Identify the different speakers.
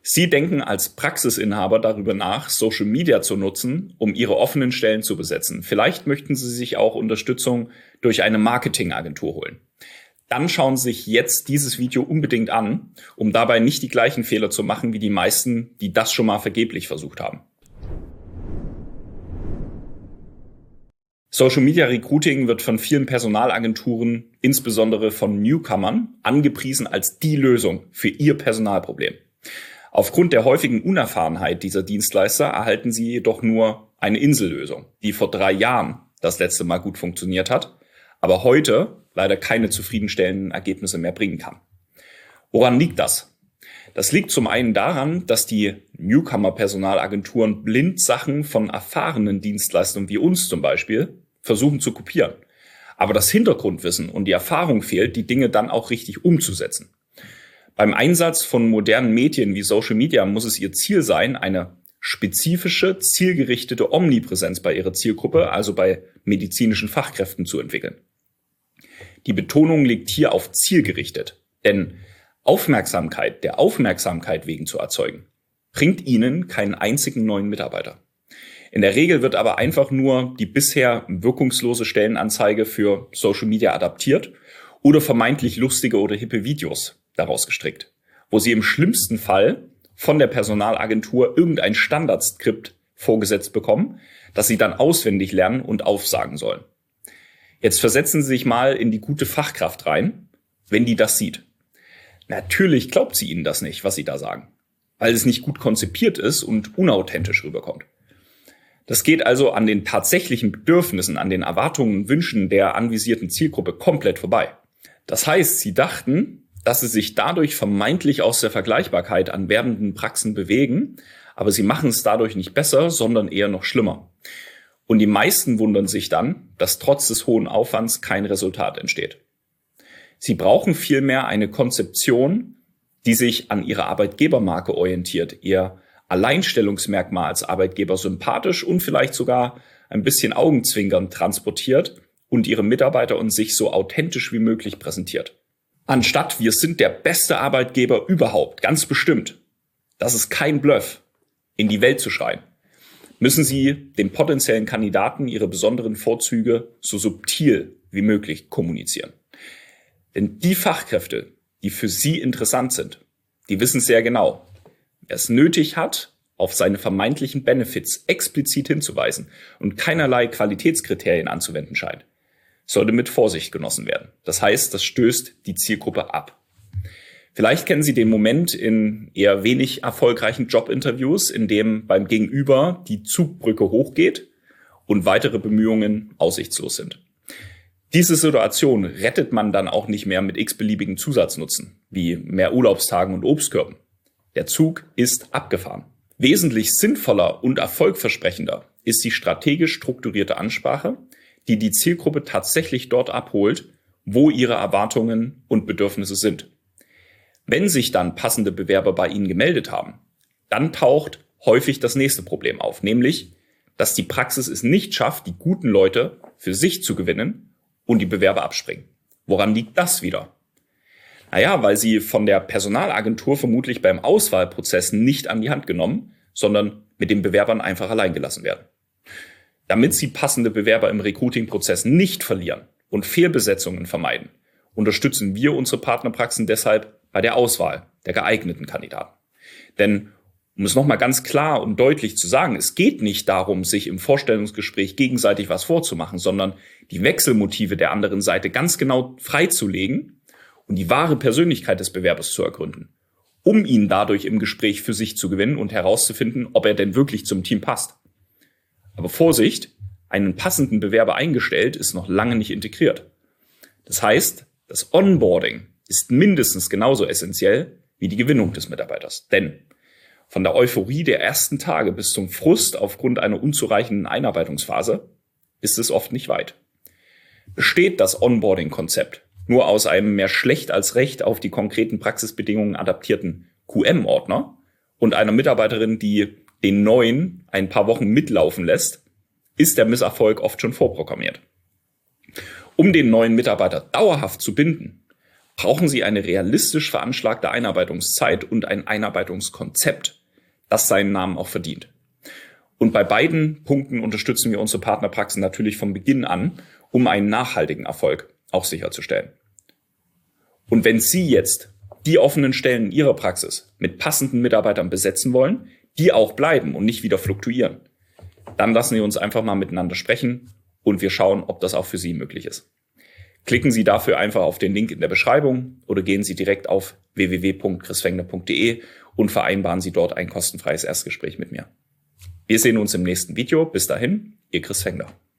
Speaker 1: Sie denken als Praxisinhaber darüber nach, Social Media zu nutzen, um Ihre offenen Stellen zu besetzen. Vielleicht möchten Sie sich auch Unterstützung durch eine Marketingagentur holen. Dann schauen Sie sich jetzt dieses Video unbedingt an, um dabei nicht die gleichen Fehler zu machen wie die meisten, die das schon mal vergeblich versucht haben. Social Media Recruiting wird von vielen Personalagenturen, insbesondere von Newcomern, angepriesen als die Lösung für ihr Personalproblem. Aufgrund der häufigen Unerfahrenheit dieser Dienstleister erhalten sie jedoch nur eine Insellösung, die vor 3 Jahren das letzte Mal gut funktioniert hat, aber heute leider keine zufriedenstellenden Ergebnisse mehr bringen kann. Woran liegt das? Das liegt zum einen daran, dass die Newcomer-Personalagenturen blind Sachen von erfahrenen Dienstleistern wie uns zum Beispiel versuchen zu kopieren. Aber das Hintergrundwissen und die Erfahrung fehlt, die Dinge dann auch richtig umzusetzen. Beim Einsatz von modernen Medien wie Social Media muss es ihr Ziel sein, eine spezifische, zielgerichtete Omnipräsenz bei ihrer Zielgruppe, also bei medizinischen Fachkräften, zu entwickeln. Die Betonung liegt hier auf zielgerichtet, denn Aufmerksamkeit der Aufmerksamkeit wegen zu erzeugen, bringt Ihnen keinen einzigen neuen Mitarbeiter. In der Regel wird aber einfach nur die bisher wirkungslose Stellenanzeige für Social Media adaptiert oder vermeintlich lustige oder hippe Videos daraus gestrickt, wo Sie im schlimmsten Fall von der Personalagentur irgendein Standardskript vorgesetzt bekommen, das Sie dann auswendig lernen und aufsagen sollen. Jetzt versetzen Sie sich mal in die gute Fachkraft rein, wenn die das sieht. Natürlich glaubt sie Ihnen das nicht, was Sie da sagen, weil es nicht gut konzipiert ist und unauthentisch rüberkommt. Das geht also an den tatsächlichen Bedürfnissen, an den Erwartungen und Wünschen der anvisierten Zielgruppe komplett vorbei. Das heißt, Sie dachten, dass Sie sich dadurch vermeintlich aus der Vergleichbarkeit an werbenden Praxen bewegen, aber Sie machen es dadurch nicht besser, sondern eher noch schlimmer. Und die meisten wundern sich dann, dass trotz des hohen Aufwands kein Resultat entsteht. Sie brauchen vielmehr eine Konzeption, die sich an Ihrer Arbeitgebermarke orientiert, Ihr Alleinstellungsmerkmal als Arbeitgeber sympathisch und vielleicht sogar ein bisschen augenzwinkernd transportiert und Ihre Mitarbeiter und sich so authentisch wie möglich präsentiert. Anstatt wir sind der beste Arbeitgeber überhaupt, ganz bestimmt, das ist kein Bluff, in die Welt zu schreien, müssen Sie den potenziellen Kandidaten ihre besonderen Vorzüge so subtil wie möglich kommunizieren. Denn die Fachkräfte, die für Sie interessant sind, die wissen sehr genau, wer es nötig hat, auf seine vermeintlichen Benefits explizit hinzuweisen und keinerlei Qualitätskriterien anzuwenden scheint, sollte mit Vorsicht genossen werden. Das heißt, das stößt die Zielgruppe ab. Vielleicht kennen Sie den Moment in eher wenig erfolgreichen Jobinterviews, in dem beim Gegenüber die Zugbrücke hochgeht und weitere Bemühungen aussichtslos sind. Diese Situation rettet man dann auch nicht mehr mit x-beliebigen Zusatznutzen, wie mehr Urlaubstagen und Obstkörben. Der Zug ist abgefahren. Wesentlich sinnvoller und erfolgversprechender ist die strategisch strukturierte Ansprache, die die Zielgruppe tatsächlich dort abholt, wo ihre Erwartungen und Bedürfnisse sind. Wenn sich dann passende Bewerber bei Ihnen gemeldet haben, dann taucht häufig das nächste Problem auf, nämlich, dass die Praxis es nicht schafft, die guten Leute für sich zu gewinnen und die Bewerber abspringen. Woran liegt das wieder? Naja, weil sie von der Personalagentur vermutlich beim Auswahlprozess nicht an die Hand genommen, sondern mit den Bewerbern einfach allein gelassen werden. Damit Sie passende Bewerber im Recruiting-Prozess nicht verlieren und Fehlbesetzungen vermeiden, unterstützen wir unsere Partnerpraxen deshalb bei der Auswahl der geeigneten Kandidaten. Denn, um es nochmal ganz klar und deutlich zu sagen, es geht nicht darum, sich im Vorstellungsgespräch gegenseitig was vorzumachen, sondern die Wechselmotive der anderen Seite ganz genau freizulegen und die wahre Persönlichkeit des Bewerbers zu ergründen, um ihn dadurch im Gespräch für sich zu gewinnen und herauszufinden, ob er denn wirklich zum Team passt. Aber Vorsicht, einen passenden Bewerber eingestellt ist noch lange nicht integriert. Das heißt, das Onboarding ist mindestens genauso essentiell wie die Gewinnung des Mitarbeiters. Denn von der Euphorie der ersten Tage bis zum Frust aufgrund einer unzureichenden Einarbeitungsphase ist es oft nicht weit. Besteht das Onboarding-Konzept nur aus einem mehr schlecht als recht auf die konkreten Praxisbedingungen adaptierten QM-Ordner und einer Mitarbeiterin, die den neuen ein paar Wochen mitlaufen lässt, ist der Misserfolg oft schon vorprogrammiert. Um den neuen Mitarbeiter dauerhaft zu binden, Brauchen Sie eine realistisch veranschlagte Einarbeitungszeit und ein Einarbeitungskonzept, das seinen Namen auch verdient. Und bei beiden Punkten unterstützen wir unsere Partnerpraxen natürlich von Beginn an, um einen nachhaltigen Erfolg auch sicherzustellen. Und wenn Sie jetzt die offenen Stellen in Ihrer Praxis mit passenden Mitarbeitern besetzen wollen, die auch bleiben und nicht wieder fluktuieren, dann lassen Sie uns einfach mal miteinander sprechen und wir schauen, ob das auch für Sie möglich ist. Klicken Sie dafür einfach auf den Link in der Beschreibung oder gehen Sie direkt auf www.chrisfengler.de und vereinbaren Sie dort ein kostenfreies Erstgespräch mit mir. Wir sehen uns im nächsten Video. Bis dahin, Ihr Chris Fengler.